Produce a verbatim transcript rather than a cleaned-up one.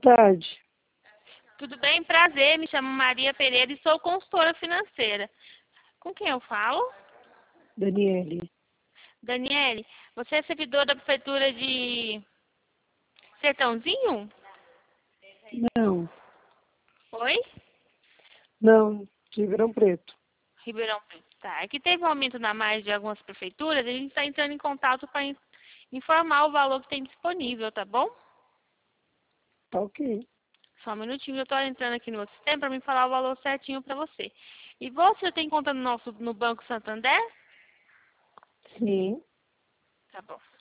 tarde. Tudo bem? Prazer, me chamo Maria Pereira e sou consultora financeira. Com quem eu falo? Daniele. Daniele, você é servidora da prefeitura de Sertãozinho? Não, Oi? não, de Ribeirão Preto. Ribeirão Preto. Tá, é que teve um aumento na margem de algumas prefeituras, a gente está entrando em contato para informar o valor que tem disponível, tá bom? Tá ok. Só um minutinho, eu estou entrando aqui no meu sistema para me falar o valor certinho para você. E você tem conta no nosso no Banco Santander? Sim. Tá bom.